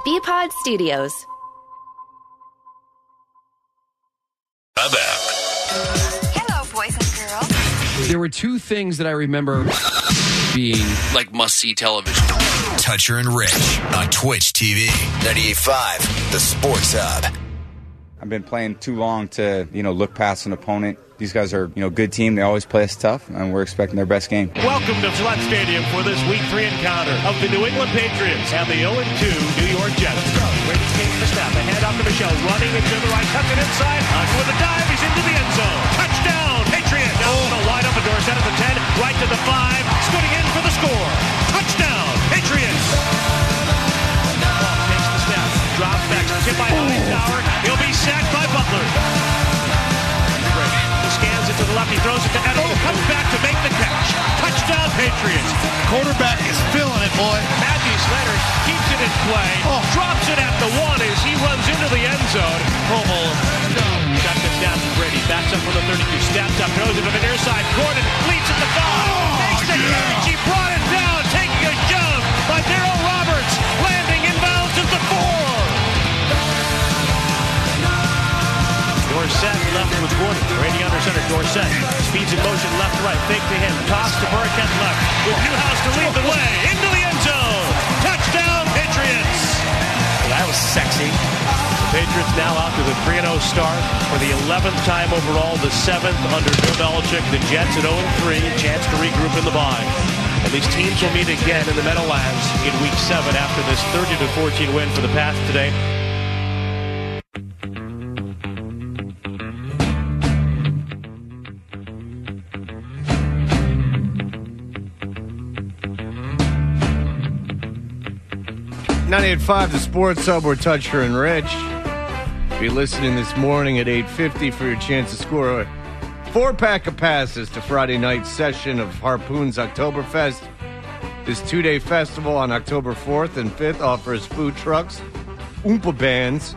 BPod Studios. Hello, boys and girls. There were two things that I remember being like must-see television. Toucher and Rich on Twitch TV. 98.5, the Sports Hub. I've been playing too long to, look past an opponent. These guys are, good team. They always play us tough, and we're expecting their best game. Welcome to Gillette Stadium for this Week 3 encounter of the New England Patriots and the 0-2 New York Jets. Brady takes the snap. A hand off to Michelle. Running into the right. Tucking inside. With a dive. He's into the end zone. Touchdown, Patriots. Wide open doorstep at the 10. Right to the 5. Scooting in for the score. Touchdown, Patriots. Takes the snap. Drops back. Tip by Hightower. He'll be sacked by Butler. He scans it to the left. He throws it to Edelman. Comes back to make the catch. Touchdown, Patriots. Quarterback is feeling it, boy. Matthew Slater keeps it in play. Drops it at the 1 as he runs into the end zone. Hummel. Got the snap to Brady. Backs up from the 32. Steps up. Throws it to the near side. Gordon leads at the 5. Makes the catch. He brought it down. Taking a jump by Darrell Roberts. Landing inbounds at the 4. Dorsett left with Gordon. Brady under center. Dorsett speeds in motion left to right. Fake to him. Toss to Burkhead left. With Newhouse to lead the way. Into the end zone. Touchdown, Patriots. Well, that was sexy. The Patriots now out to the 3-0 start for the 11th time overall. The 7th under Bill Belichick. The Jets at 0-3. A chance to regroup in the bye. And these teams will meet again in the Meadowlands in Week 7 after this 30-14 win for the Pats today. .98.5, the Sports Hub, we're Toucher and Rich. Be listening this morning at 8:50 for your chance to score a 4-pack of passes to Friday night session of Harpoon's Oktoberfest. This 2-day festival on October 4th and 5th offers food trucks, Oompa bands,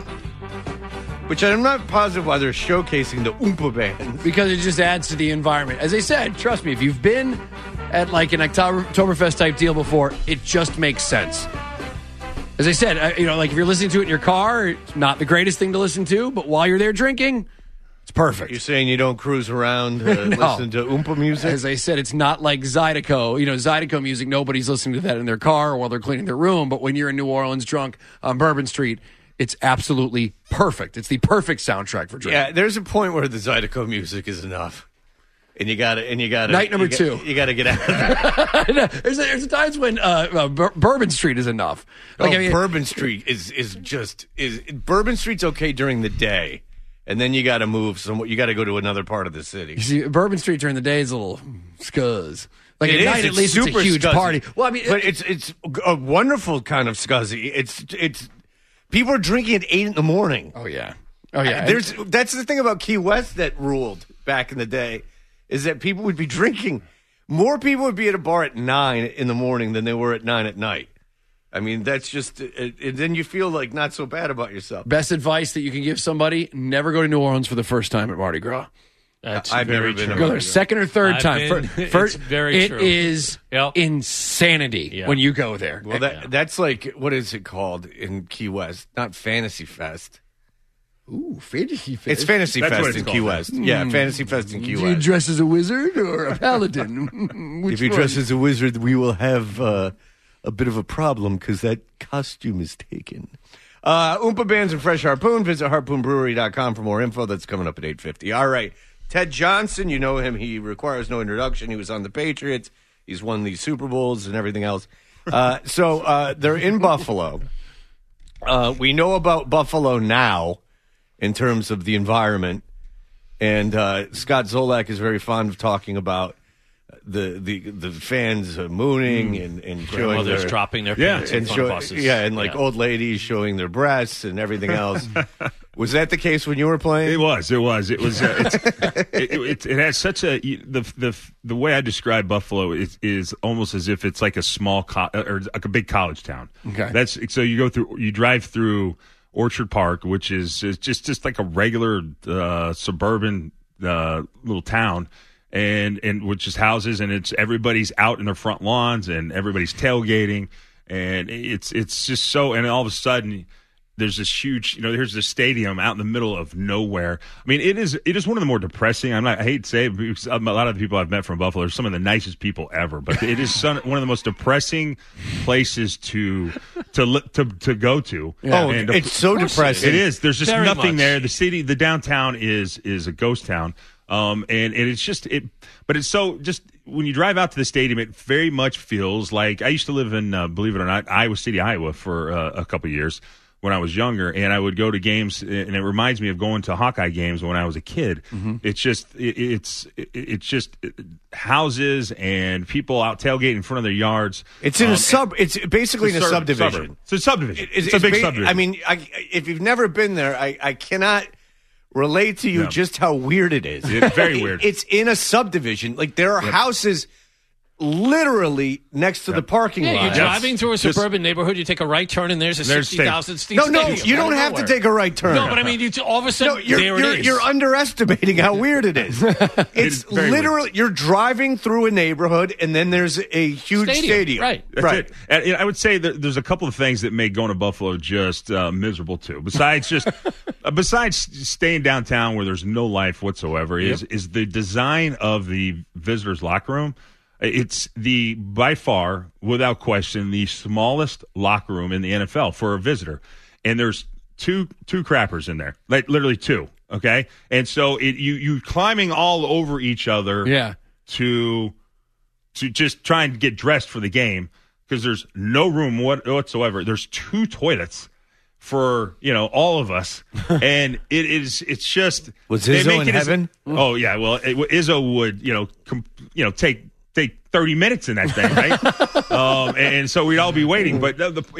which I'm not positive why they're showcasing the Oompa bands. Because it just adds to the environment. As I said, trust me, if you've been at like an Oktoberfest type deal before, it just makes sense. As I said, like if you're listening to it in your car, it's not the greatest thing to listen to, but while you're there drinking, it's perfect. You're saying you don't cruise around listen to Oompa music? As I said, it's not like Zydeco. Zydeco music, nobody's listening to that in their car or while they're cleaning their room, but when you're in New Orleans drunk on Bourbon Street, it's absolutely perfect. It's the perfect soundtrack for drinking. Yeah, there's a point where the Zydeco music is enough. And you got to night number 2. You got to get out of there. there's times when Bourbon Street is enough. Bourbon Street is Bourbon Street's okay during the day, and then you got to move you got to go to another part of the city. You see, Bourbon Street during the day is a little scuzz. Like at night, at least it's a huge scuzzy. party. Well, but it's a wonderful kind of scuzzy. It's people are drinking at 8 a.m. Oh yeah. That's the thing about Key West that ruled back in the day. Is that people would be drinking. More people would be at a bar at 9 in the morning than they were at 9 at night. I mean, that's just, and then you feel like not so bad about yourself. Best advice that you can give somebody, never go to New Orleans for the first time at Mardi Gras. I've never been. Go there second or third time. First, very true. It is insanity when you go there. Well, that's like, what is it called in Key West? Not Fantasy Fest. Ooh, Fantasy Fest. It's Fantasy Fest in Key West. Yeah, Fantasy Fest in Key West. Do you dress as a wizard or a paladin? If you dress as a wizard, we will have a bit of a problem because that costume is taken. Oompa Bands and Fresh Harpoon. Visit harpoonbrewery.com for more info. That's coming up at 8:50. All right. Ted Johnson, you know him. He requires no introduction. He was on the Patriots. He's won the Super Bowls and everything else. So they're in Buffalo. We know about Buffalo now in terms of the environment. And Scott Zolak is very fond of talking about the fans mooning and showing their dropping their pants in front of buses. And old ladies showing their breasts and everything else. Was that the case when you were playing? It was. It has such a the way I describe Buffalo is almost as if it's like a small or like a big college town. Okay, so you drive through Orchard Park, which is just like a regular suburban little town. And which is houses, and it's everybody's out in their front lawns, and everybody's tailgating, and it's just so. And all of a sudden, there's this huge, here's this stadium out in the middle of nowhere. I mean, it is one of the more depressing. I hate to say it, because a lot of the people I've met from Buffalo are some of the nicest people ever, but it is one of the most depressing places to go to. Yeah. It's so depressing. It is. There's just Very nothing much. there. The downtown is a ghost town. And it's just but it's so just when you drive out to the stadium, it very much feels like I used to live in, believe it or not, Iowa City, Iowa for a couple of years when I was younger, and I would go to games, and it reminds me of going to Hawkeye games when I was a kid. Mm-hmm. It's just houses and people out tailgating in front of their yards. It's in it's basically in a subdivision. Suburb. It's a subdivision. It's a big subdivision. I mean, if you've never been there, I cannot relate to you just how weird it is. It's very weird. It's in a subdivision. Like, there are houses literally next to the parking lot. You're driving through a suburban neighborhood, you take a right turn, and there's a 60,000 seat No, stadium. you don't have to take a right turn. No, but I mean, all of a sudden, there it is. You're underestimating how weird it is. It's literally, you're driving through a neighborhood, and then there's a huge stadium. Right. That's it. And I would say that there's a couple of things that make going to Buffalo just miserable too. Besides staying downtown where there's no life whatsoever, is the design of the visitors' locker room. It's by far, without question, the smallest locker room in the NFL for a visitor, and there's two crappers in there, like literally two. Okay, and so you climbing all over each other, to just try and get dressed for the game because there's no room whatsoever. There's two toilets for all of us, and it's just was Izzo in heaven? Oh yeah, well Izzo would take 30 minutes in that thing, right? And so we'd all be waiting. But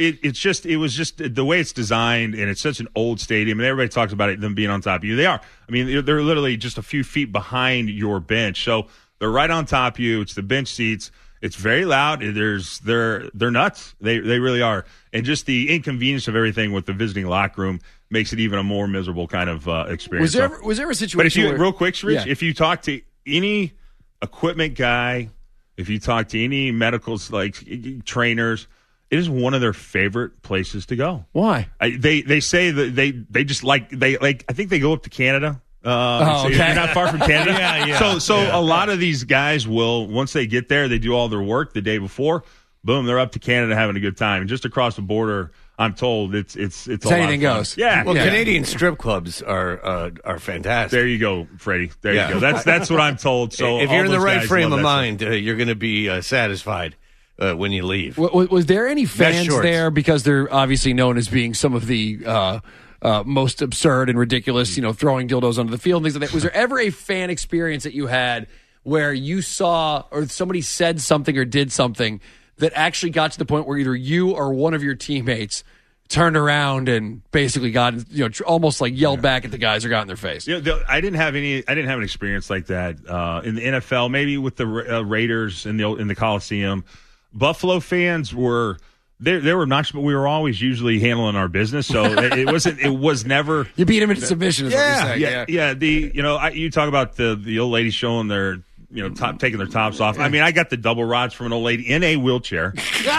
it was just the way it's designed, and it's such an old stadium, and everybody talks about them being on top of you. They are. I mean, they're literally just a few feet behind your bench, so they're right on top of you. It's the bench seats. It's very loud. They're nuts. They really are. And just the inconvenience of everything with the visiting locker room makes it even a more miserable kind of experience. Was there a situation? But real quick, Rich, if you talk to any equipment guy, if you talk to any medicals, like trainers, it is one of their favorite places to go. Why? They say that they just like I think they go up to Canada. Okay. You're not far from Canada. Yeah. So a lot of these guys will, once they get there, they do all their work the day before. Boom, they're up to Canada having a good time. And just across the border, I'm told it's anything goes. Yeah. Well, Canadian strip clubs are fantastic. There you go, Freddie. There you go. That's what I'm told. So if you're in the right frame of mind, you're going to be satisfied when you leave. Was there any fans there, because they're obviously known as being some of the most absurd and ridiculous, throwing dildos onto the field and things like that? Was there ever a fan experience that you had where you saw or somebody said something or did something that actually got to the point where either you or one of your teammates turned around and basically got, almost like yelled back at the guys or got in their face? I didn't have an experience like that in the NFL. Maybe with the Raiders in the Coliseum. Buffalo fans were. They were obnoxious, but we were always usually handling our business, so it was never. You beat them into submission, is what you're saying. Yeah. You talk about the old lady showing their taking their tops off. I mean, I got the double rods from an old lady in a wheelchair.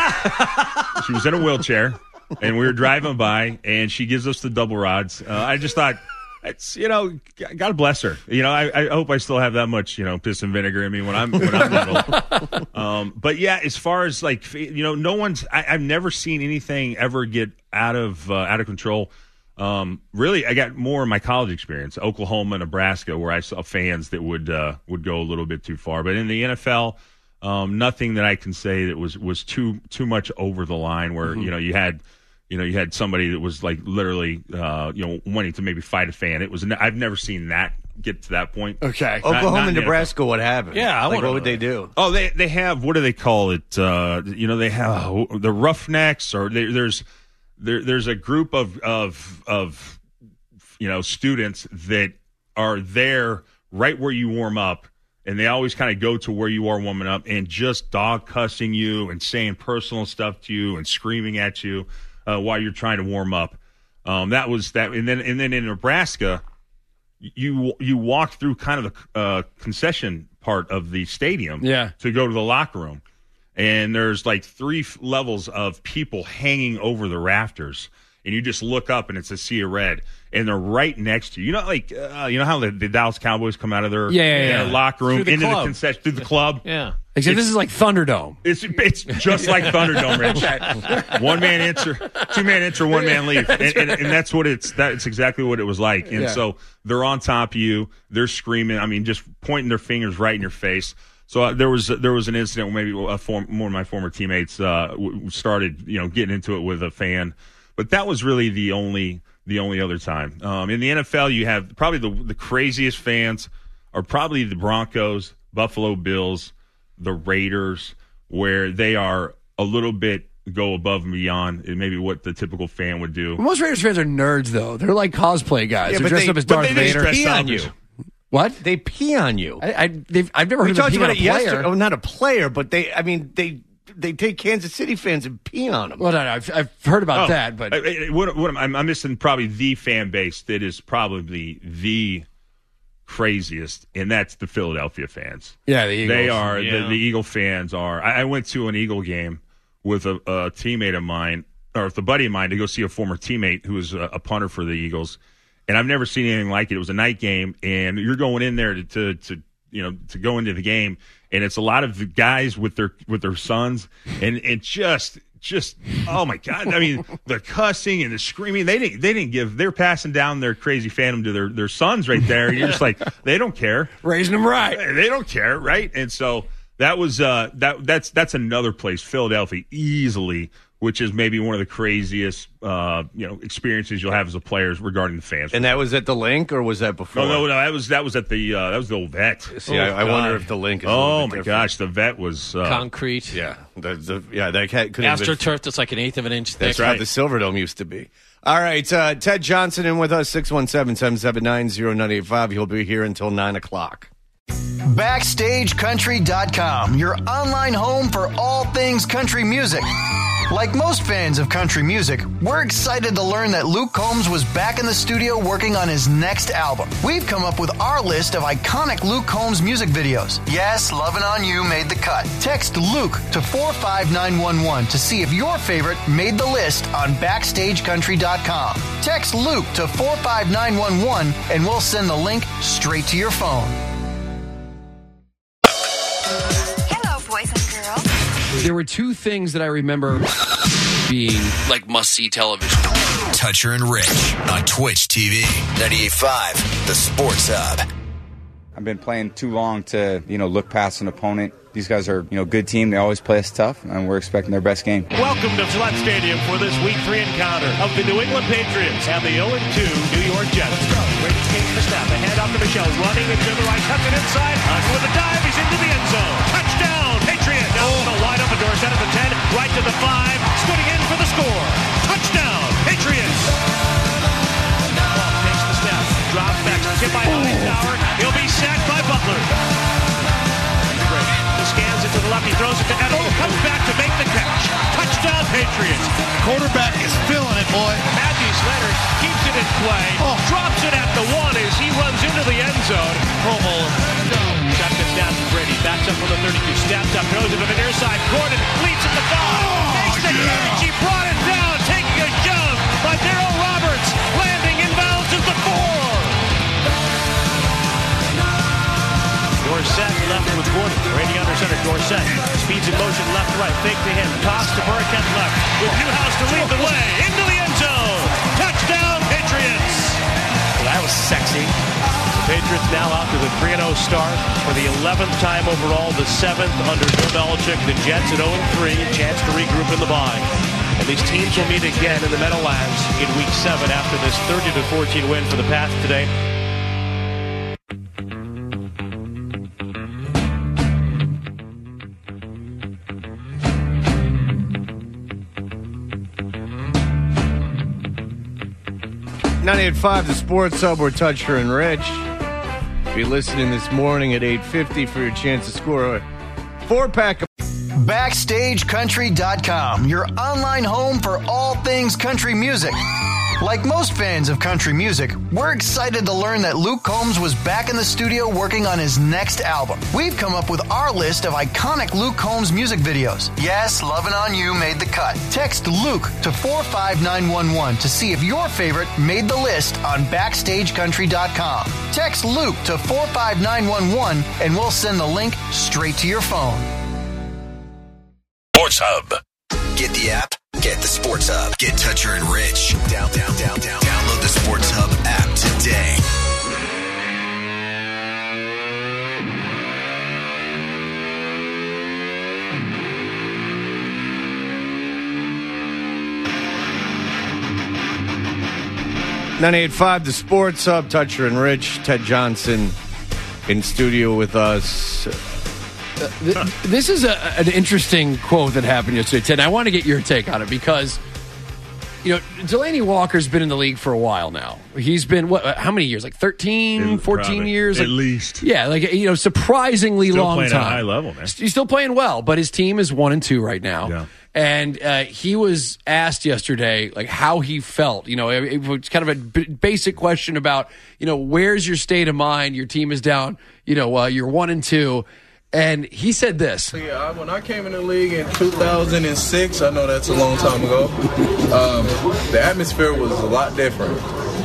She was in a wheelchair, and we were driving by, and she gives us the double rods. I just thought, it's God bless her. I hope I still have that much piss and vinegar in me when I'm little. But yeah, as far as no one's. I've never seen anything ever get out of control. Really, I got more in my college experience, Oklahoma, Nebraska, where I saw fans that would go a little bit too far. But in the NFL, nothing that I can say that was too much over the line. Where you had somebody that was like literally wanting to maybe fight a fan. I've never seen that get to that point. Okay, Oklahoma and Nebraska, what happened? Yeah, what would they do? Oh, they have, what do they call it? They have the Roughnecks, or there's a group of students that are there right where you warm up, and they always kind of go to where you are warming up and just dog cussing you and saying personal stuff to you and screaming at you while you're trying to warm up. That was that, and then in Nebraska, you walk through kind of the concession part of the stadium, to go to the locker room. and there's like 3 levels of people hanging over the rafters, and you just look up and it's a sea of red, and they're right next to you. You know, like you know how the Dallas Cowboys come out of their locker room into the concession through the club. Yeah. Except this is like Thunderdome. It's just like Thunderdome, Rich. One man enter, 2 man enter, 1 man leave, and that's what that's exactly what it was like. And so they're on top of you, they're screaming. I mean, just pointing their fingers right in your face. So there was an incident where maybe one of my former teammates started getting into it with a fan, but that was really the only other time. In the NFL, you have probably the craziest fans are probably the Broncos, Buffalo Bills, the Raiders, where they are a little bit go above and beyond maybe what the typical fan would do. Most Raiders fans are nerds, though. They're like cosplay guys. They're dressed up as Darth Vader. They pee on you. What? They pee on you. I've never heard of them peeing on a player. Not a player, but they take Kansas City fans and pee on them. Well, no, I've heard about that, but I'm missing probably the fan base that is probably the craziest, and that's the Philadelphia fans. Yeah, the Eagles. They are the Eagle fans are. I went to an Eagle game with a teammate of mine, or with a buddy of mine, to go see a former teammate who was a punter for the Eagles, and I've never seen anything like it. It was a night game, and you're going in there to go into the game, and it's a lot of the guys with their sons, and just oh my God! I mean, the cussing and the screaming. They didn't give. They're passing down their crazy phantom to their sons right there. And you're just like, they don't care, raising them right. They don't care, right? And so that was that's another place, Philadelphia, easily, which is maybe one of the craziest experiences you'll have as a player regarding the fans. And that was at the Link, or was that before? No, that was at the old Vet. See, I wonder if the Link is. Oh my gosh, the Vet was concrete. Yeah, that could have AstroTurf that's like an eighth of an inch thick. That's how the Silverdome used to be. All right, Ted Johnson in with us, 617-779-0985. He'll be here until 9 o'clock. BackstageCountry.com, your online home for all things country music. Like most fans of country music, we're excited to learn that Luke Combs was back in the studio working on his next album. We've come up with our list of iconic Luke Combs music videos. Yes, Lovin' On You made the cut. Text Luke to 45911 to see if your favorite made the list on BackstageCountry.com. Text Luke to 45911 and we'll send the link straight to your phone. Hello, boys and girls. There were 2 things that I remember being like must-see television. Toucher and Rich on Twitch TV, 98.5, the Sports Hub. I've been playing too long to, look past an opponent. These guys are, a good team. They always play us tough, and we're expecting their best game. Welcome to Gillette Stadium for this Week 3 encounter of the New England Patriots and the 0-2 New York Jets. Let's go. Brady takes the snap. A hand off to Michelle. Running into the right. Cuts it inside. With a dive. He's into the end zone. Touchdown, Patriots. Down to the wide open Dorsett at the 10. Right to the 5. Scooting in for the score. Touchdown, Patriots. Ball takes the snap. Drops back. Hit by Hightower. He'll be sacked by Butler. Scans it to the left. He throws it to Edelman. Comes back to make the catch. Touchdown, Patriots. Quarterback is feeling it, boy. Matthews Leonard keeps it in play. Drops it at the 1 as he runs into the end zone. Promo. Shotgun down to Brady. Backs up from the 32. Steps up. Throws it to the near side. Gordon leads at the 5. Makes the catch. He brought it down. Taking a shove by Darrell Roberts. Landing inbounds at the 4. Dorsett left with Gordon. Brady under center. Dorsett speeds in motion left to right. Fake to him. Toss to Burkhead left. With Newhouse to lead the way. Into the end zone. Touchdown, Patriots. Well, that was sexy. The Patriots now out to the 3-0 start for the 11th time overall. The 7th under Bill Belichick. The Jets at 0-3. A chance to regroup in the bye. And these teams will meet again in the Meadowlands in Week 7 after this 30-14 win for the Pats today. .98.5, the Sports Hub, we're Toucher and Rich. Be listening this morning at 8:50 for your chance to score a 4-pack of BackstageCountry.com, your online home for all things country music. Like most fans of country music, we're excited to learn that Luke Combs was back in the studio working on his next album. We've come up with our list of iconic Luke Combs music videos. Yes, Lovin' On You made the cut. Text Luke to 45911 to see if your favorite made the list on BackstageCountry.com. Text Luke to 45911 and we'll send the link straight to your phone. Sports Hub. Get the app. Get the Sports Hub. Get Toucher and Rich. Download the Sports Hub app today. .985 the Sports Hub. Toucher and Rich. Ted Johnson in studio with us. This is an interesting quote that happened yesterday, Ted. I want to get your take on it because, Delaney Walker's been in the league for a while now. He's been, how many years? Like 13, 14 probably, years? At least. Yeah, surprisingly still long playing time. At a high level, man. He's still playing well, but his team is 1-2 right now. Yeah. And he was asked yesterday, how he felt. It was kind of a basic question about, where's your state of mind? Your team is down, you're 1-2. And he said this. Yeah, when I came in the league in 2006, I know that's a long time ago, the atmosphere was a lot different.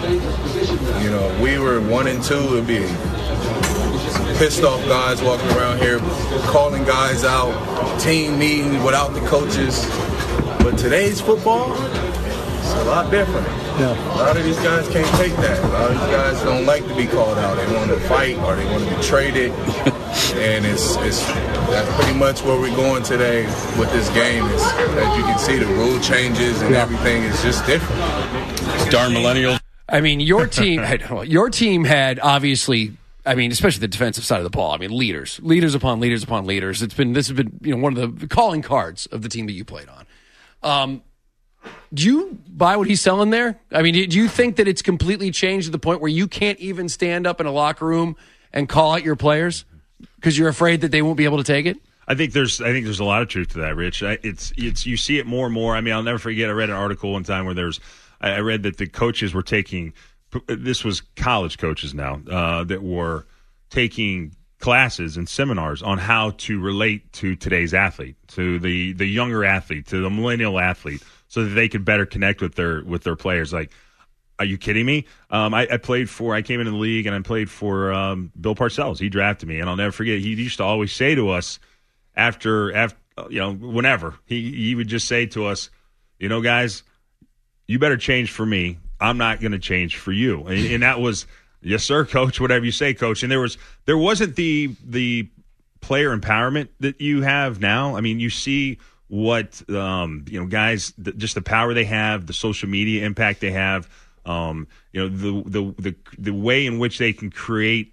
We were 1-2. It'd be pissed off guys walking around here, calling guys out, team meeting without the coaches. But today's football, it's a lot different. Yeah. A lot of these guys can't take that. A lot of these guys don't like to be called out. They want to fight or they want to be traded. And that's pretty much where we're going today with this game. Is, as you can see, the rule changes and everything is just different. Darn millennials. I mean, your team had obviously, especially the defensive side of the ball. Leaders upon leaders upon leaders. This has been one of the calling cards of the team that you played on. Do you buy what he's selling there? Do you think that it's completely changed to the point where you can't even stand up in a locker room and call out your players because you're afraid that they won't be able to take it? I think there's a lot of truth to that, Rich. It's you see it more and more. I'll never forget. I read an article one time where I read that the coaches were taking. This was college coaches now that were taking classes and seminars on how to relate to today's athlete, to the younger athlete, to the millennial athlete, so that they could better connect with their players. Like, are you kidding me? I came into the league and I played for Bill Parcells. He drafted me, and I'll never forget. He used to always say to us after whenever he would just say to us, guys, you better change for me. I'm not going to change for you. And that was, yes, sir, coach, whatever you say, coach. And there wasn't the player empowerment that you have now. You see what, guys, just the power they have, the social media impact they have, the way in which they can create,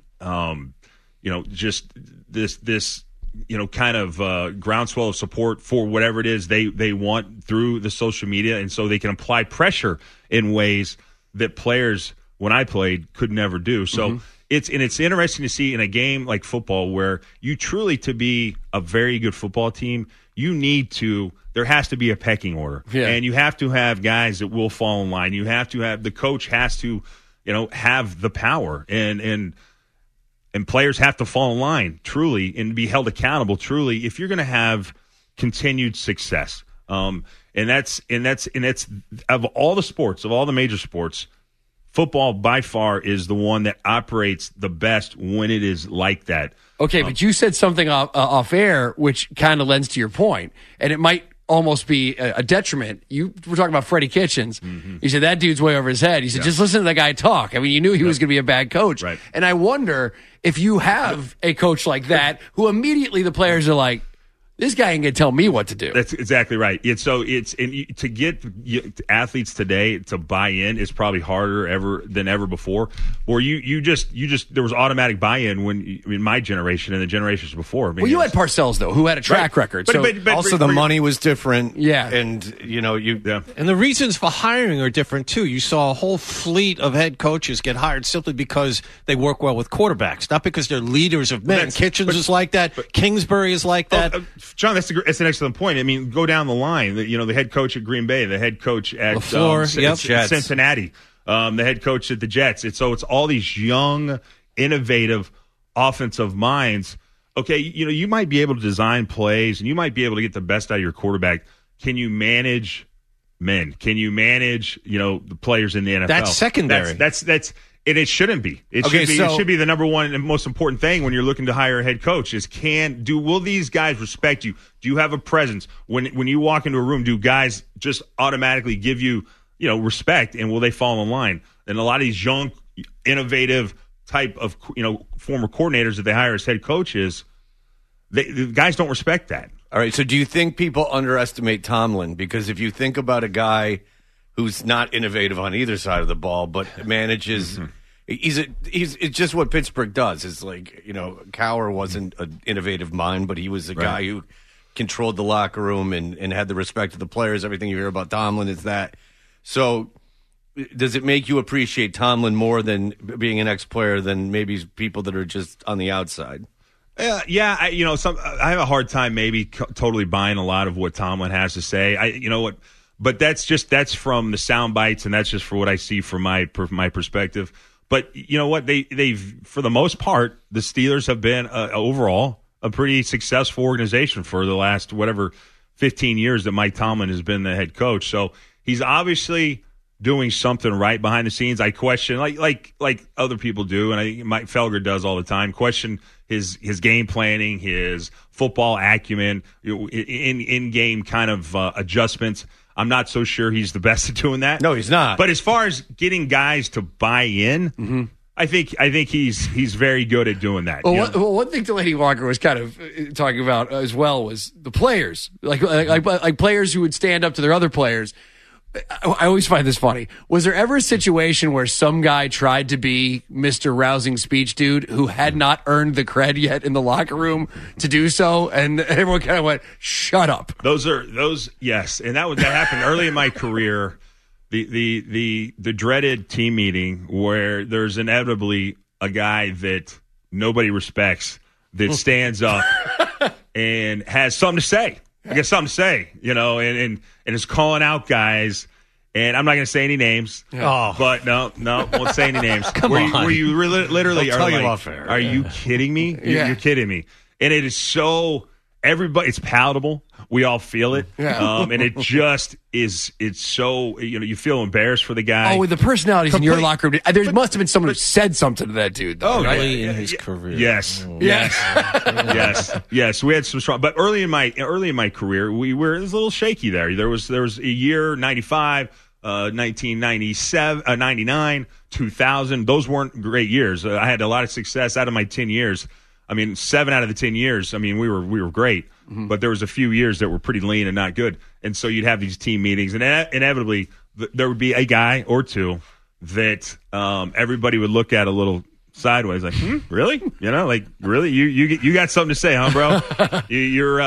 just this kind of groundswell of support for whatever it is they want through the social media. And so they can apply pressure in ways that players, when I played, could never do. So it's interesting to see in a game like football where you truly, to be a very good football team, there has to be a pecking order. Yeah. And you have to have guys that will fall in line. You have to have, the coach has to, have the power and players have to fall in line truly and be held accountable truly if you're going to have continued success. And that's of all the sports, of all the major sports, football by far is the one that operates the best when it is like that. Okay, but you said something off air which kind of lends to your point, and it might almost be a detriment. You were talking about Freddie Kitchens. Mm-hmm. You said that dude's way over his head. You said, just listen to that guy talk. You knew he was going to be a bad coach. Right. And I wonder if you have a coach like that who immediately the players are like, this guy ain't going to tell me what to do. That's exactly right. To get athletes today to buy in is probably harder than ever before. Or you just there was automatic buy-in in my generation and the generations before. You had Parcells though, who had a track record. But also the money was different. Yeah, and and the reasons for hiring are different too. You saw a whole fleet of head coaches get hired simply because they work well with quarterbacks, not because they're leaders of men. Kitchens is like that. Kingsbury is like that. John, that's an excellent point. I mean, go down the line. The head coach at Green Bay, the head coach at Cincinnati, the head coach at the Jets. It's all these young, innovative offensive minds. Okay, you might be able to design plays and you might be able to get the best out of your quarterback. Can you manage men? Can you manage, the players in the NFL? That's secondary. That's and it shouldn't be. It should be the number one and most important thing when you're looking to hire a head coach is will these guys respect you? Do you have a presence? When you walk into a room, do guys just automatically give you, respect, and will they fall in line? And a lot of these young, innovative type of, former coordinators that they hire as head coaches, the guys don't respect that. All right, so do you think people underestimate Tomlin? Because if you think about a guy who's not innovative on either side of the ball, but manages, he's just what Pittsburgh does. It's like, Cowher wasn't an innovative mind, but he was a guy who controlled the locker room and had the respect of the players. Everything you hear about Tomlin is that. So does it make you appreciate Tomlin more than being an ex-player than maybe people that are just on the outside? I have a hard time maybe totally buying a lot of what Tomlin has to say. But that's from the sound bites, and that's just for what I see from my perspective. But you know what? They've for the most part, the Steelers have been overall a pretty successful organization for the last 15 years that Mike Tomlin has been the head coach. So he's obviously doing something right behind the scenes. I question, like other people do, and I think Mike Felger does all the time, question his game planning, his football acumen, in-game kind of adjustments. I'm not so sure he's the best at doing that. No, he's not. But as far as getting guys to buy in, I think he's very good at doing that. Well, one thing Delaney Walker was kind of talking about as well was the players, like players who would stand up to their other players. I always find this funny. Was there ever a situation where some guy tried to be Mr. Rousing Speech Dude who had not earned the cred yet in the locker room to do so, and everyone kind of went, "Shut up"? Yes, and that happened early in my career. The dreaded team meeting where there's inevitably a guy that nobody respects that stands up and has something to say. I got something to say, and is calling out guys. And I'm not going to say any names. But no, won't say any names. Come on. Where you literally I'll are tell you like, off air. Are you kidding me? You're kidding me. And it is so, it's palatable. We all feel it. Yeah. And it just is, it's so, you feel embarrassed for the guy. Oh, with the personalities in your locker room, there must have been someone who said something to that dude. Though, Early in his career. Yes. We had some strong, but early in my career, it was a little shaky there. There was a year 95, 1997, 99, 2000. Those weren't great years. I had a lot of success out of my 10 years. 7 out of the 10 years. We were great, but there was a few years that were pretty lean and not good. And so you'd have these team meetings, and inevitably there would be a guy or two that everybody would look at a little sideways, like, really? Really? You got something to say, huh, bro? you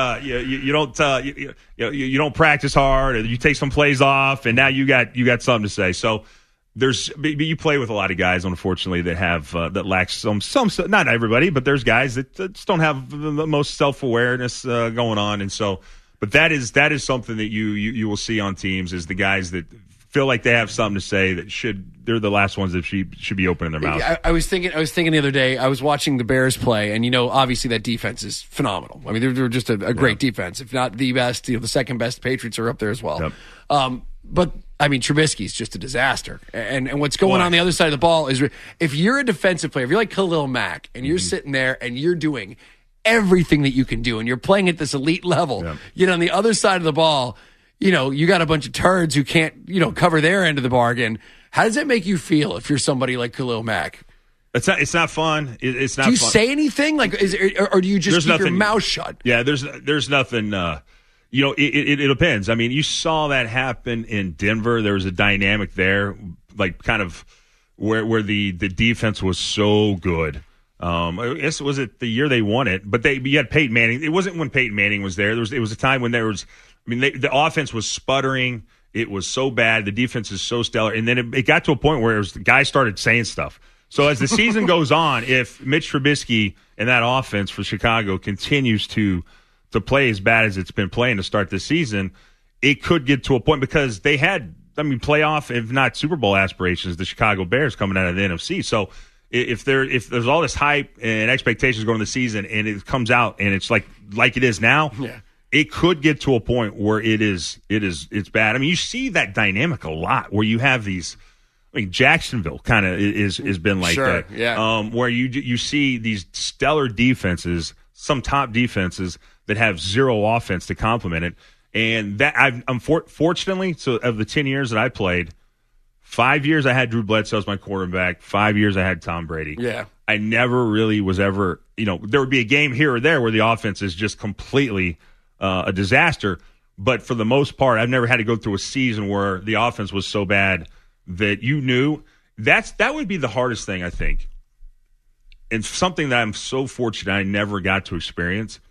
don't practice hard, or you take some plays off, and now you got something to say. So. You play with a lot of guys, unfortunately, that have that lack some. Not everybody, but there's guys that just don't have the most self-awareness going on, and so. But that is something that you will see on teams is the guys that feel like they have something to say they're the last ones that should be opening their mouth. I was thinking the other day. I was watching the Bears play, and obviously that defense is phenomenal. They're just a great defense, if not the best. The second best. Patriots are up there as well. Yep. But Trubisky's just a disaster. And what's going on the other side of the ball is if you're a defensive player, if you're like Khalil Mack and you're sitting there and you're doing everything that you can do and you're playing at this elite level, on the other side of the ball, you got a bunch of turds who can't, cover their end of the bargain. How does that make you feel if you're somebody like Khalil Mack? It's not fun. It's not. Do you fun. say anything or do you just keep your mouth shut? Yeah, there's nothing. It depends. You saw that happen in Denver. There was a dynamic there, like kind of where the defense was so good. I guess was it the year they won it? But you had Peyton Manning. It wasn't when Peyton Manning was there. It was a time when there was. The offense was sputtering. It was so bad. The defense is so stellar, and then it got to a point where the guys started saying stuff. So as the season goes on, if Mitch Trubisky and that offense for Chicago continues to to play as bad as it's been playing to start this season, it could get to a point because they had, playoff, if not Super Bowl aspirations, the Chicago Bears coming out of the NFC. So if there's all this hype and expectations going into the season and it comes out and it's like it is now, it could get to a point where it's bad. I mean, you see that dynamic a lot where you have these. Jacksonville kind of has been like that. Yeah. Where you see these stellar defenses, some top defenses that have zero offense to complement it. And that unfortunately, so of the 10 years that I played, 5 years I had Drew Bledsoe as my quarterback. 5 years I had Tom Brady. Yeah. I never really was ever, there would be a game here or there where the offense is just completely a disaster. But for the most part, I've never had to go through a season where the offense was so bad that you knew that would be the hardest thing, I think. And something that I'm so fortunate I never got to experience.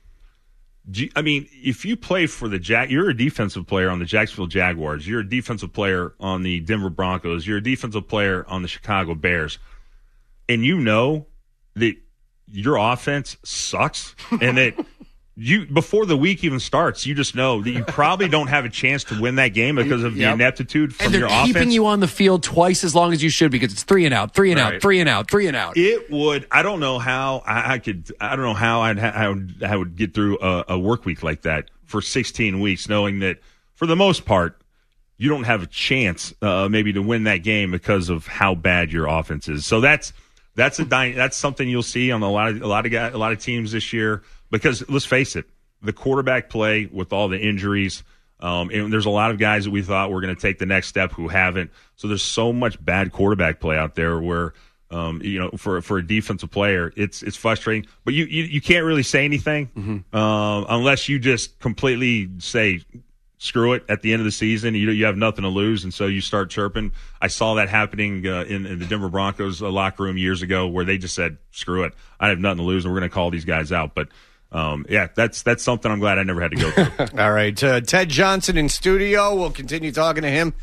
If you play for you're a defensive player on the Jacksonville Jaguars. You're a defensive player on the Denver Broncos. You're a defensive player on the Chicago Bears. And you know that your offense sucks and that before the week even starts, you just know that you probably don't have a chance to win that game because of the ineptitude from your offense. And they're keeping you on the field twice as long as you should because it's 3 and out, 3 and out, 3 and out, 3 and out. It would. I don't know how I don't know how I would get through a work week like that for 16 weeks, knowing that for the most part you don't have a chance maybe to win that game because of how bad your offense is. So that's something you'll see on a lot of teams this year. Because let's face it, the quarterback play with all the injuries, and there's a lot of guys that we thought were going to take the next step who haven't. So there's so much bad quarterback play out there where, for a defensive player, it's frustrating. But you can't really say anything unless you just completely say screw it at the end of the season. You have nothing to lose, and so you start chirping. I saw that happening in the Denver Broncos locker room years ago where they just said screw it. I have nothing to lose, and we're going to call these guys out. But that's something I'm glad I never had to go through. All right. Ted Johnson in studio. We'll continue talking to him.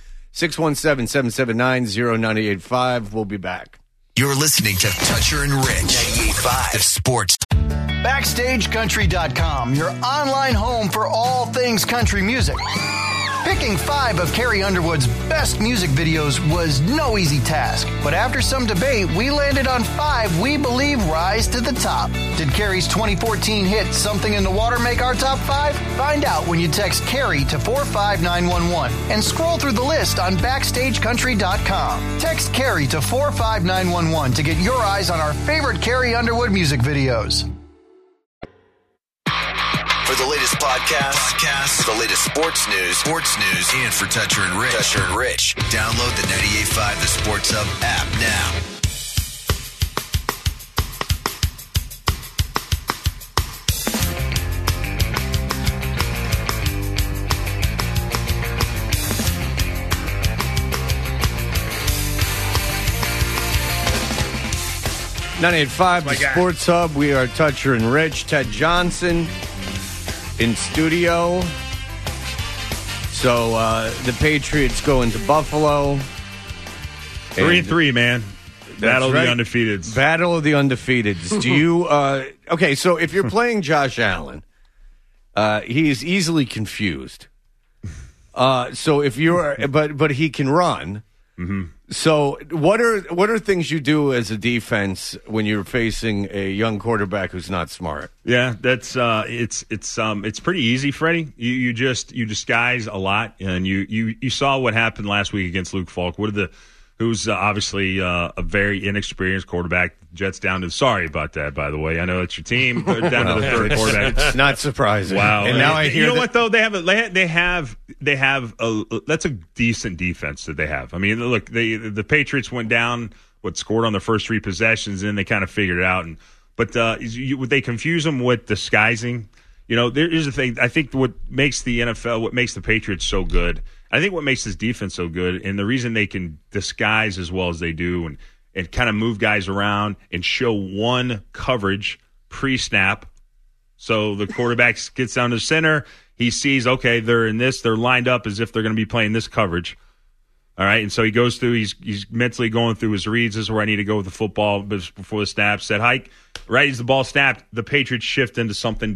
617-779-0985. We'll be back. You're listening to Toucher and Rich, 98.5 The Sports. BackstageCountry.com, your online home for all things country music. Picking 5 of Carrie Underwood's best music videos was no easy task, but after some debate, we landed on 5 we believe rise to the top. Did Carrie's 2014 hit Something in the Water make our top 5? Find out when you text Carrie to 45911 and scroll through the list on BackstageCountry.com. Text Carrie to 45911 to get your eyes on our favorite Carrie Underwood music videos. For the latest podcasts, the latest sports news, and for Toucher and Rich, download the 98.5 The Sports Hub app now. The Sports Hub. We are Toucher and Rich. Ted Johnson in studio. So the Patriots go into Buffalo. 3-3, man. Battle of the undefeateds. Battle of the undefeateds. Do you okay, so if you're playing Josh Allen, he is easily confused. So if you're but he can run. Mm-hmm. So what are things you do as a defense when you're facing a young quarterback who's not smart? Yeah, that's it's pretty easy, Freddie. You disguise a lot, and you saw what happened last week against Luke Falk. Who's obviously a very inexperienced quarterback. Jets down to sorry about that, by the way. I know it's your team. They're down to the third quarterback. It's not surprising. Wow. And now I hear what though? They have that's a decent defense that they have. I mean, look, the Patriots went down, scored on the first 3 possessions, and they kind of figured it out. But they confuse them with disguising. Here's the thing. I think what makes the NFL, what makes the Patriots so good, I think what makes this defense so good, and the reason they can disguise as well as they do and kind of move guys around and show one coverage pre-snap. So the quarterback gets down to the center. He sees, okay, they're in this. They're lined up as if they're going to be playing this coverage. All right, and so he goes through. He's mentally going through his reads. This is where I need to go with the football before the snap. Set hike. Right as the ball snapped, the Patriots shift into something different.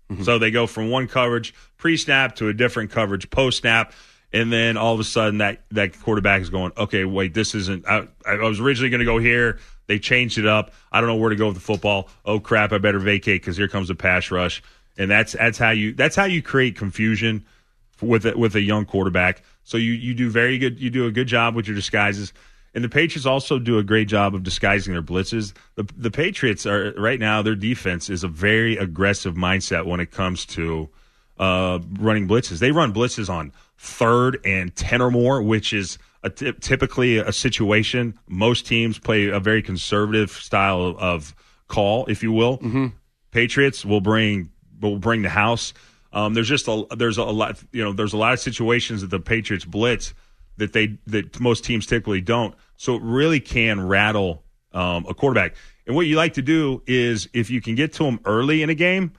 So they go from one coverage pre-snap to a different coverage post-snap, and then all of a sudden that quarterback is going, okay, wait, this isn't – I was originally going to go here. They changed it up. I don't know where to go with the football. Oh, crap, I better vacate because here comes a pass rush. And that's how you create confusion with a young quarterback. So you do very good. You do a good job with your disguises. And the Patriots also do a great job of disguising their blitzes. The Patriots are right now, their defense is a very aggressive mindset when it comes to running blitzes. They run blitzes on 3rd and 10 or more, which is typically a situation. Most teams play a very conservative style of call, if you will. Mm-hmm. Patriots will bring the house. There's a lot of situations that the Patriots blitz that most teams typically don't. So it really can rattle a quarterback. And what you like to do is if you can get to them early in a game,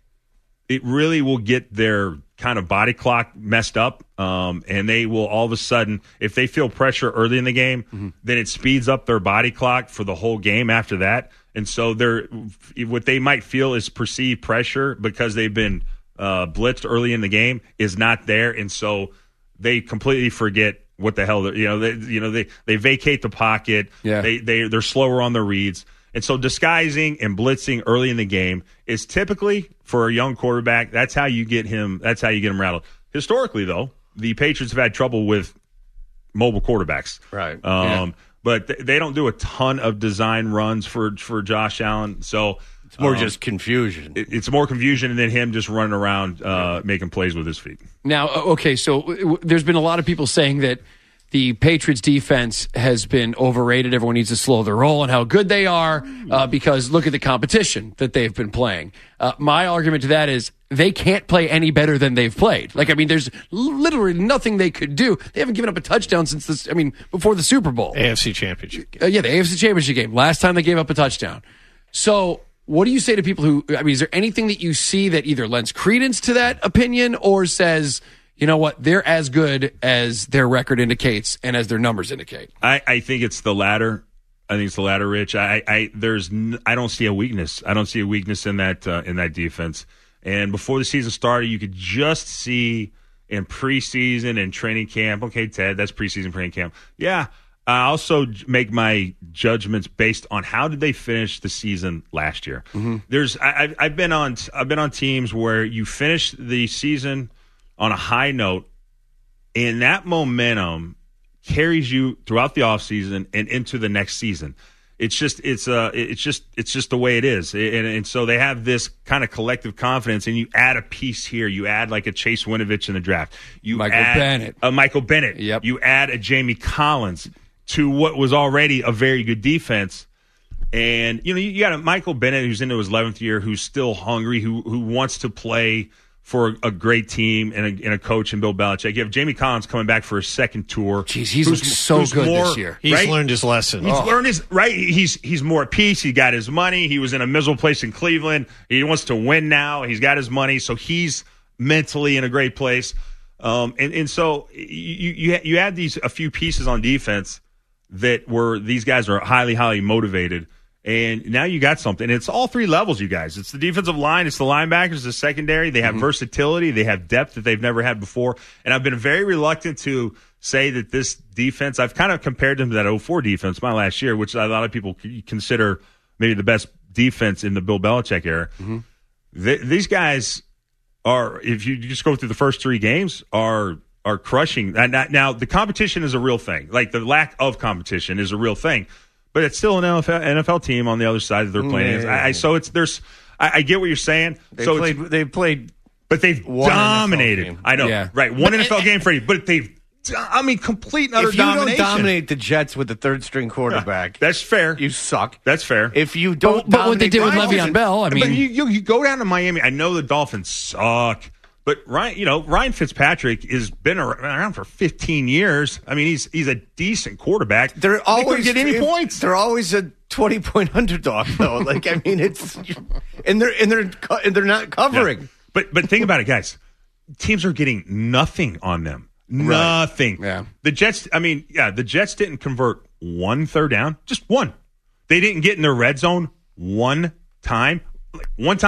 it really will get their kind of body clock messed up. And they will all of a sudden, if they feel pressure early in the game, then it speeds up their body clock for the whole game after that. And so what they might feel is perceived pressure because they've been blitzed early in the game is not there. And so they completely forget what the hell they vacate the pocket. Yeah. They're slower on their reads. And so disguising and blitzing early in the game is typically for a young quarterback. That's how you get him rattled. Historically, though, the Patriots have had trouble with mobile quarterbacks. Right. But they don't do a ton of design runs for Josh Allen. So it's more just confusion. It's more confusion than him just running around making plays with his feet. Now, okay, so there's been a lot of people saying that the Patriots defense has been overrated. Everyone needs to slow their roll and how good they are because look at the competition that they've been playing. My argument to that is they can't play any better than they've played. There's literally nothing they could do. They haven't given up a touchdown before the Super Bowl. AFC Championship game. The AFC Championship game. Last time they gave up a touchdown. So what do you say to people is there anything that you see that either lends credence to that opinion or says, you know what, they're as good as their record indicates and as their numbers indicate? I think it's the latter. Rich. I don't see a weakness. I don't see a weakness in that defense. And before the season started, you could just see in preseason and training camp. Okay, Ted, that's preseason training camp. Yeah. I also make my judgments based on how did they finish the season last year. Mm-hmm. I've been on teams where you finish the season on a high note, and that momentum carries you throughout the offseason and into the next season. It's just the way it is, and so they have this kind of collective confidence. And you add a piece here, you add like a Chase Winovich in the draft, Michael Bennett, yep. You add a Jamie Collins to what was already a very good defense. And you got a Michael Bennett who's into his 11th year, who's still hungry, who wants to play for a great team and a coach in Bill Belichick. You have Jamie Collins coming back for his second tour. Jeez, he's looked so good this year. He's learned his lesson. He's learned his right. He's more at peace. He got his money. He was in a miserable place in Cleveland. He wants to win now. He's got his money, so he's mentally in a great place. And so you add a few pieces on defense these guys are highly motivated. And now you got something. It's all three levels, you guys. It's the defensive line. It's the linebackers, it's the secondary. They have versatility. They have depth that they've never had before. And I've been very reluctant to say that this defense, I've kind of compared them to that 2004 defense, my last year, which a lot of people consider maybe the best defense in the Bill Belichick era. Mm-hmm. These guys are, if you just go through the first three games, are crushing. Now, the competition is a real thing. Like, the lack of competition is a real thing. But it's still an NFL team on the other side that they're playing. Yeah. I get what you're saying. They've played, but they've dominated. I know, yeah. Right? One NFL game for you, but complete and utter domination. If you don't dominate the Jets with the third string quarterback, that's fair. You suck. That's fair. If you don't, but what they did with Le'Veon Bell, but you go down to Miami. I know the Dolphins suck. But Ryan Fitzpatrick has been around for 15 years. I mean, he's a decent quarterback. They couldn't get any points. They're always a 20-point underdog, though. It's and they're not covering. Yeah. But think about it, guys. Teams are getting nothing on them. Nothing. Yeah. The Jets. The Jets didn't convert one third down, just one. They didn't get in their red zone one time.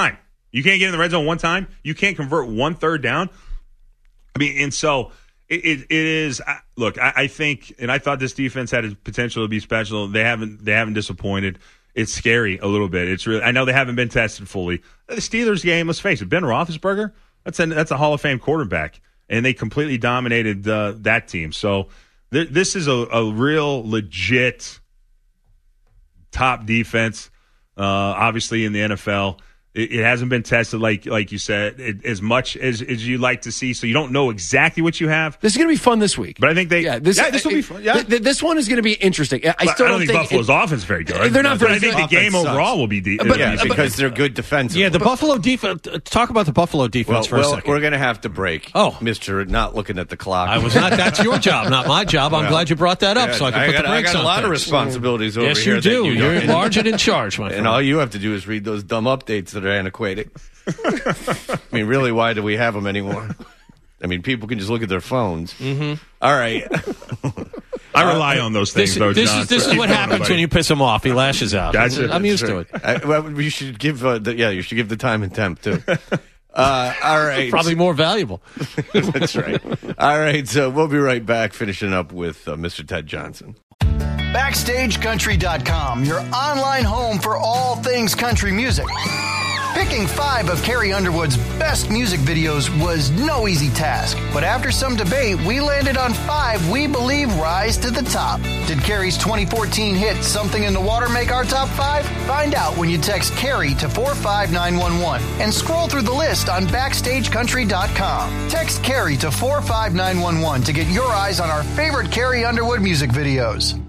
You can't get in the red zone one time. You can't convert 1 third down. I mean, and so it is. Look, I think, and I thought this defense had a potential to be special. They haven't disappointed. It's scary a little bit. It's really. I know they haven't been tested fully. The Steelers game, let's face it, Ben Roethlisberger, that's a Hall of Fame quarterback, and they completely dominated that team. So this is a real legit top defense, obviously in the NFL. It hasn't been tested, like you said, as much as you like to see. So you don't know exactly what you have. This is going to be fun this week. But I think this will be fun. Yeah. This one is going to be interesting. I don't think Buffalo's offense is very good. They're not very I think good. the game overall will be because they're good defensively. Yeah, the Buffalo defense. Talk about the Buffalo defense for a second. We're going to have to break. Mr. Not looking at the clock. I was not. That's your job, not my job. I'm glad you brought that up so I can put the brakes on. I got a lot of responsibilities over here. Yes, you do. You're large and in charge, my friend. And all you have to do is read those dumb updates that are antiquated. I mean, really, why do we have them anymore? I mean, people can just look at their phones. Mm-hmm. All right. I rely on those things, though, John. This is what happens when you piss him off. He lashes out. I'm used to it. Well, you should give you should give the time and temp, too. All right. Probably more valuable. That's right. All right, so we'll be right back finishing up with Mr. Ted Johnson. BackstageCountry.com, your online home for all things country music. Picking 5 of Carrie Underwood's best music videos was no easy task, but after some debate, we landed on 5 we believe rise to the top. Did Carrie's 2014 hit Something in the Water make our top 5? Find out when you text Carrie to 45911 and scroll through the list on BackstageCountry.com. Text Carrie to 45911 to get your eyes on our favorite Carrie Underwood music videos.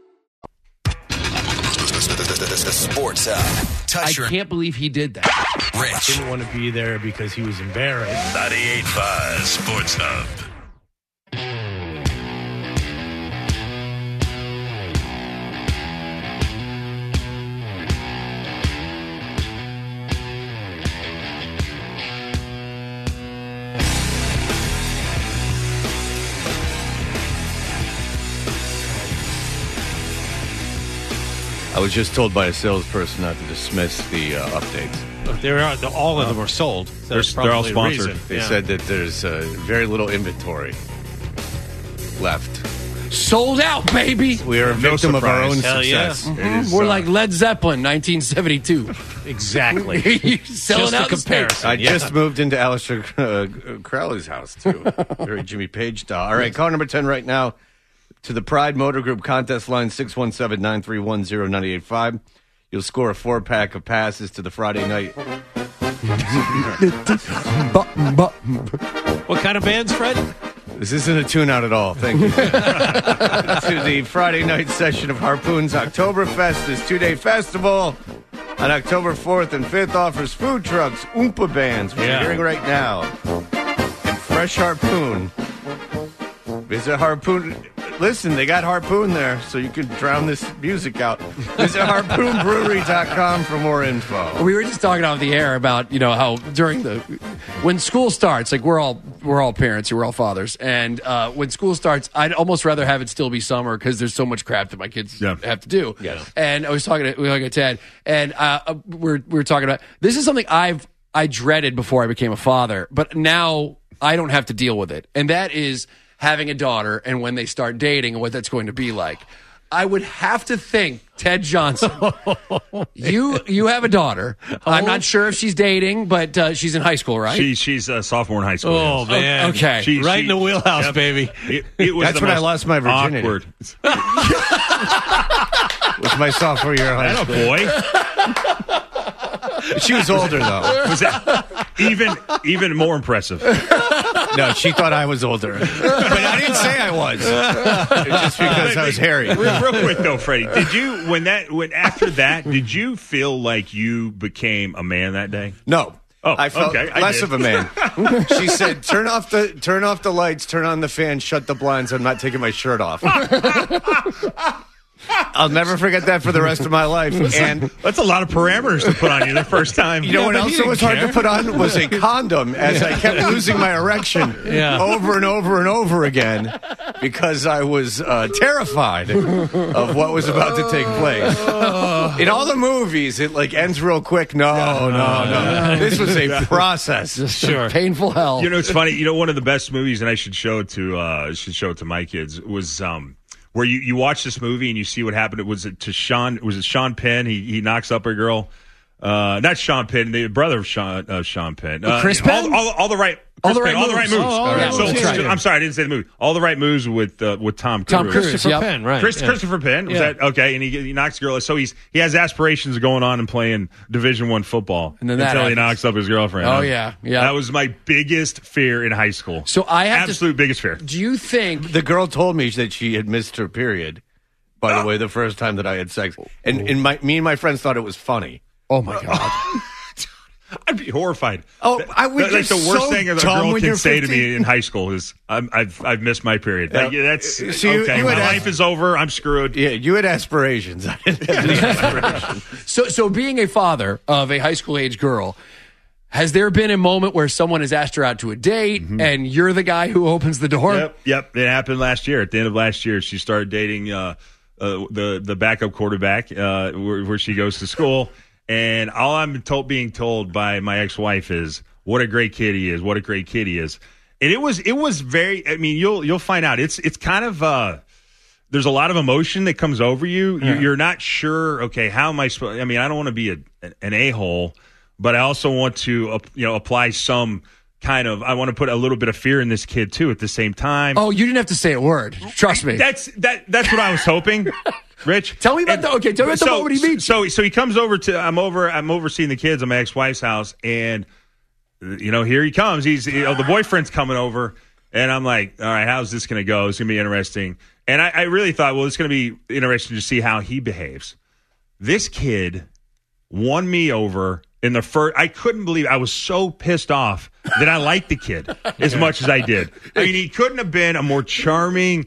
The Sports App. I can't believe he did that. Rich. Didn't want to be there because he was embarrassed. 98.5 Sports Hub. I was just told by a salesperson not to dismiss the updates. All of them are sold. So They're all sponsored. They said that there's very little inventory left. Sold out, baby. We are a victim of our own Hell success. Yeah. Mm-hmm. We're like Led Zeppelin, 1972. Exactly. Selling Just out a comparison. I just moved into Aleister Crowley's house, too. Very Jimmy Page style. All right, call number 10 right now to the Pride Motor Group contest line 617-931-0985. You'll score a 4-pack of passes to the Friday night. What kind of bands, Fred? This isn't a tune-out at all. Thank you. To the Friday night session of Harpoon's Oktoberfest, this 2-day festival on October 4th and 5th offers food trucks, Oompa bands, which you're hearing right now, and Fresh Harpoon. Visit Harpoon. Listen, they got Harpoon there, so you can drown this music out. Visit harpoonbrewery.com for more info. We were just talking off the air about, how when school starts, like we're all parents, we're all fathers, and when school starts, I'd almost rather have it still be summer because there's so much crap that my kids have to do. Yeah. And I was talking to Ted, and we were talking about this is something I dreaded before I became a father, but now I don't have to deal with it, and that is having a daughter and when they start dating and what that's going to be like. I would have to think, Ted Johnson, you have a daughter. I'm not sure if she's dating, but she's in high school, right? She's a sophomore in high school. Oh, man. Okay. Right in the wheelhouse, baby. It was That's when I lost my virginity. Awkward. With my sophomore year of high school. Boy. She was older, though. Was that even more impressive? No, she thought I was older. But I didn't say I was. Just because I was hairy. Real quick, though, Freddie, did you, after that, did you feel like you became a man that day? No. Oh, I felt less of a man. She said, turn off the lights, turn on the fan, shut the blinds. I'm not taking my shirt off. I'll never forget that for the rest of my life. And that's a lot of parameters to put on you the first time. You know what else was hard to put on was a condom, as I kept losing my erection over and over and over again because I was terrified of what was about to take place. In all the movies, it like ends real quick. No. This was a process. Just a painful hell. You know, it's funny. You know, one of the best movies, and I should show it to my kids, was where you watch this movie and you see what happened. Was it Sean Penn? He knocks up a girl. Not Sean Penn, the brother of Sean Penn. Chris Penn? All the right moves. I'm sorry, I didn't say the movie. All the right moves with Tom Cruise. Christopher Penn, right? Christopher Penn. Was that okay? And he knocks the girl. So he has aspirations of going on and playing Division I football until he knocks up his girlfriend. Oh yeah. That was my biggest fear in high school. So I have absolute biggest fear. Do you think the girl told me that she had missed her period? By the way, the first time that I had sex, and me and my friends thought it was funny. Oh my God. I'd be horrified. Oh, I would. Like the worst thing a girl can say to me in high school is, "I've missed my period." That's okay. My life is over. I'm screwed. Yeah, you had aspirations. I didn't have any aspirations. So being a father of a high school age girl, has there been a moment where someone has asked her out to a date and you're the guy who opens the door? Yep. It happened last year. At the end of last year, she started dating the backup quarterback where she goes to school. And all I'm being told by my ex-wife is, "What a great kid he is! What a great kid he is!" And it was very. I mean, you'll find out. It's kind of there's a lot of emotion that comes over you. Yeah. You're not sure. Okay, how am I supposed? I mean, I don't want to be an a-hole, but I also want to apply some kind of. I want to put a little bit of fear in this kid too at the same time. Oh, you didn't have to say a word. Trust me. That's what I was hoping. Rich, tell me about the moment he meets. So he comes over to I'm overseeing the kids at my ex-wife's house, and here he comes. He's the boyfriend's coming over, and I'm like, all right, how's this going to go? It's going to be interesting. And I really thought, well, it's going to be interesting to see how he behaves. This kid won me over in the first. I couldn't believe I was so pissed off that I liked the kid as much as I did. I mean, he couldn't have been a more charming,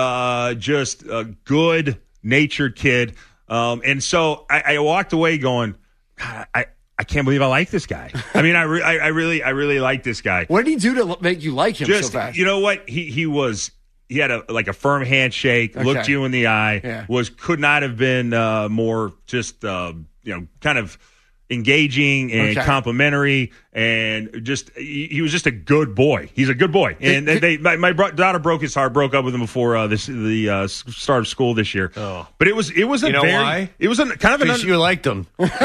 just a good natured kid, and so I walked away going, I can't believe I like this guy. I mean, I really like this guy. What did he do to make you like him so fast? You know what? He had a firm handshake, looked you in the eye, could not have been more just kind of engaging and complimentary, and just he was just a good boy. He's a good boy, and my daughter broke up with him before the start of school this year. Oh. But it was why? It was kind of you liked him.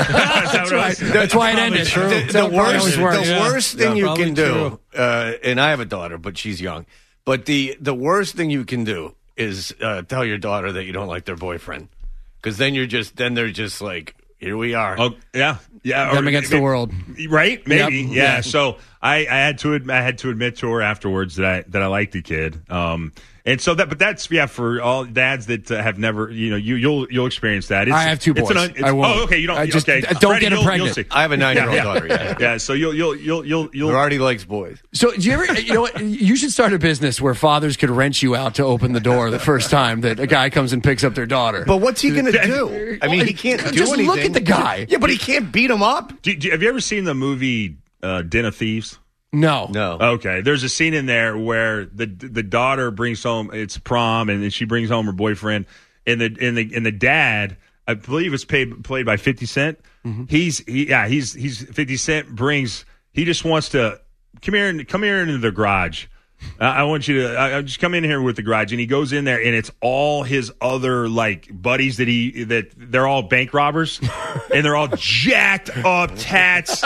That's why it ended. The worst thing you can do, and I have a daughter, but she's young. But the worst thing you can do is tell your daughter that you don't like their boyfriend, because then they're just like, here we are. Oh yeah. Them against the world, right? Maybe, yeah. So I had to admit to her afterwards that I liked the kid. And so that's for all dads that have never, you'll experience that. I have two boys. I won't. Oh, okay. You don't. Don't Freddie, get them pregnant. I have a 9-year-old daughter. Yeah. So you'll. Who already likes boys. So do you ever? You know what? You should start a business where fathers could rent you out to open the door the first time that a guy comes and picks up their daughter. But what's he going to do? I mean, he can't do anything. Look at the guy. Yeah, but he can't beat him up. Have you ever seen the movie Den of Thieves? No. Okay. There's a scene in there where the daughter brings home, it's prom, and then she brings home her boyfriend, and the dad, I believe it's played by 50 Cent. Mm-hmm. He's 50 Cent he just wants to come here into the garage. I want you to just come in here with the garage, and he goes in there, and it's all his other buddies that they're all bank robbers, and they're all jacked up tats,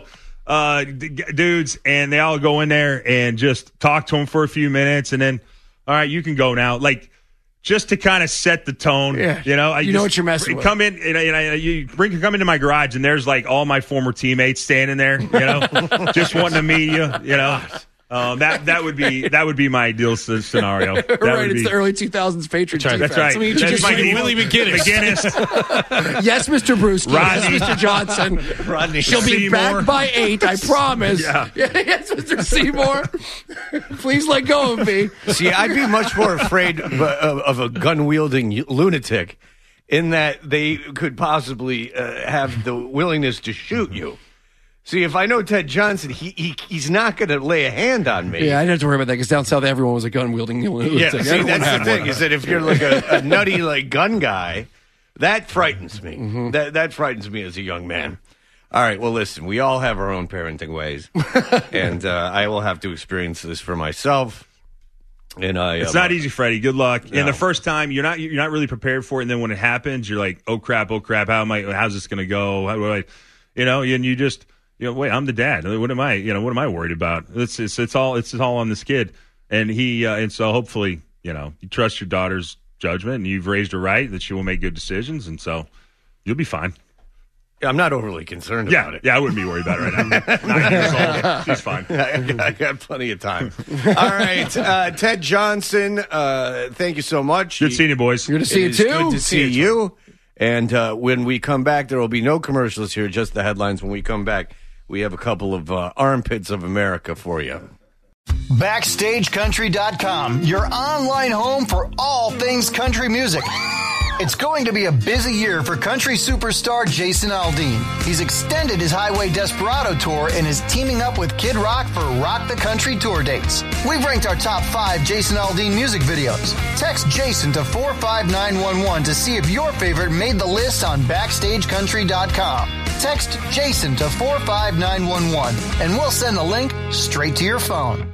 dudes, and they all go in there and just talk to him for a few minutes, and then, all right, you can go now. Just to kind of set the tone. Yeah. You know what you're messing with. Come in, come into my garage, and there's all my former teammates standing there, just wanting to meet you, That would be my ideal scenario. That Right, it's the early 2000s Patriots. That's right. I mean, That's my Willie McGinnis. Yes, Mr. Bruce. Rodney. Yes, Mr. Johnson. Rodney. She'll be Seymour. back by 8, I promise. Yeah. Yes, Mr. Seymour. Please let go of me. See, I'd be much more afraid of a gun-wielding lunatic in that they could possibly have the willingness to shoot you. See, if I know Ted Johnson, he's not going to lay a hand on me. Yeah, I didn't have to worry about that because down south everyone was a gun-wielding lunatic. Yeah, see, Everyone that's had the thing, one. is that if you're like a nutty like gun guy, that frightens me. Mm-hmm. That frightens me as a young man. All right, well, listen, we all have our own parenting ways, and I will have to experience this for myself. And It's not easy, Freddie. Good luck. No. And the first time, you're not really prepared for it, and then when it happens, you're like, oh crap, how's this going to go? How do I, and you just. Wait, I'm the dad. What am I worried about? It's all on this kid, and and so hopefully, you trust your daughter's judgment, and you've raised her right that she will make good decisions, and so you'll be fine. I'm not overly concerned about it. Yeah, I wouldn't be worried about it right now. 9 years old, she's fine. I got plenty of time. All right, Ted Johnson, thank you so much. Good seeing you, boys. Good to see you, too. Good to see you. And when we come back, there will be no commercials here, just the headlines. When we come back, we have a couple of armpits of America for you. BackstageCountry.com, your online home for all things country music. It's going to be a busy year for country superstar Jason Aldean. He's extended his Highway Desperado tour and is teaming up with Kid Rock for Rock the Country tour dates. We've ranked our top 5 Jason Aldean music videos. Text Jason to 45911 to see if your favorite made the list on BackstageCountry.com. Text Jason to 45911 and we'll send the link straight to your phone.